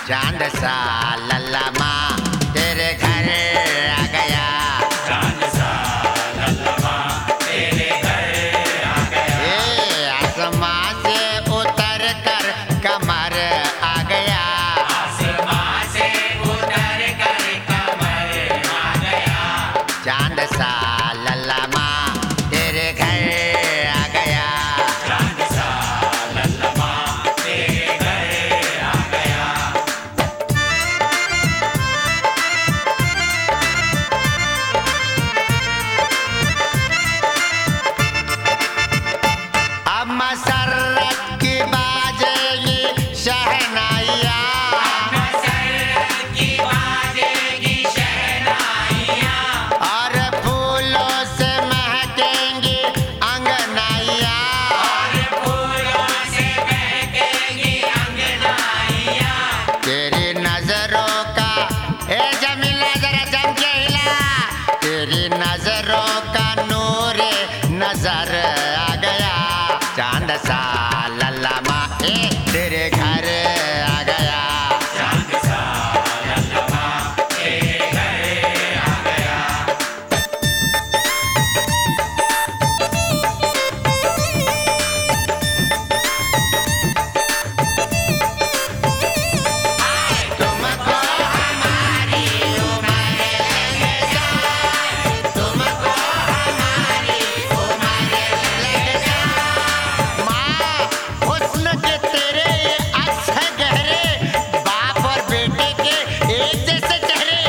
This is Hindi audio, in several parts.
चांद सा लल्लमा तेरे घर आ गया। चांद सा लल्लमा तेरे घर आ गया। आसमां से उतर कर कमर आ गया। आसमां से उतर कर कमर आ गया। चांद सा लल्लमा तेरे घर आ गया। चांद सा लल्लमा तेरे घर आ गया। अब मसरत की बाजेगी शहनाइयाँ। मसरत की बाजेगी शहनाइयाँ। और फूलों से महकेंगी अंगनाइयाँ। और फूलों से महकेंगी अंगनाइयाँ। तेरी नजरों का ए जमीला जरा जम के हिला। तेरी नजरों का नूर नजर आ गया। चांद सा लल्लमा तेरे घर आ गया। चांद सा लल्लमा तेरे घर आ गया। तुमको हमारी उम्र लग जाए। तुमको हमारी उम्र लग जाए। माँ हुस्न के तेरे अक्स है गहरे। बाप और बेटे के एक जैसे चेहरे।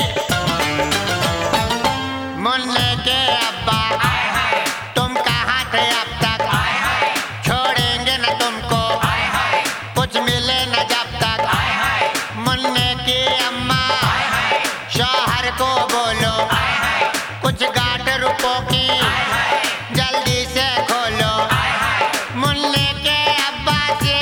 मुन्ने के अब्बा तुम कहाँ थे अब तक। छोड़ेंगे न तुमको कुछ मिले न जब तक। मुन्ने की अम्मा शौहर को बोलो कुछ गांठ रुपयों की जल्दी से खोलो। मुन्ने के अब्बा से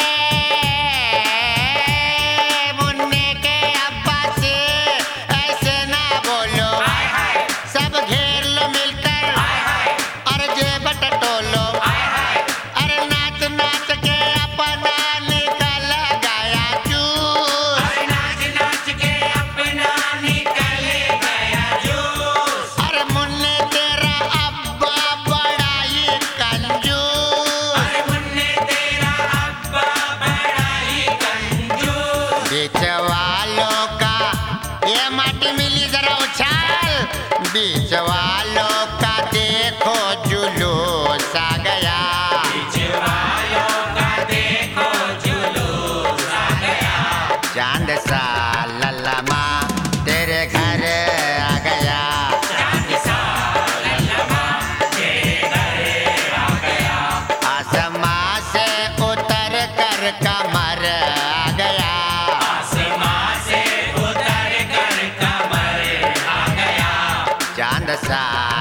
मुन्ने के अब्बा से ऐसे ना बोलो। सब घेर लो मिलकर और जेब टटोलो। अरे नाच नाच के अपना निकल गया जूस। नाच नाच के अपना निकल गया जूस। अरे मुन्ने तेरा अब्बा बड़ा ही कंजूस। अरे मुन्ने तेरा अब्बा बड़ा ही कंजूस। बीच वालों का ये माटी मिली जरा उछाल। बीच वालों का देखो जुलूस आ गया। बीच वालों का देखो जुलूस आ गया। चांद सा लल्लमा तेरे घर आ गया। चांद सा लल्लमा तेरे घर आ गया। आसमां से उतर कर कमर आ गया। आसमां से उतर कर कमर आ गया। चांद सा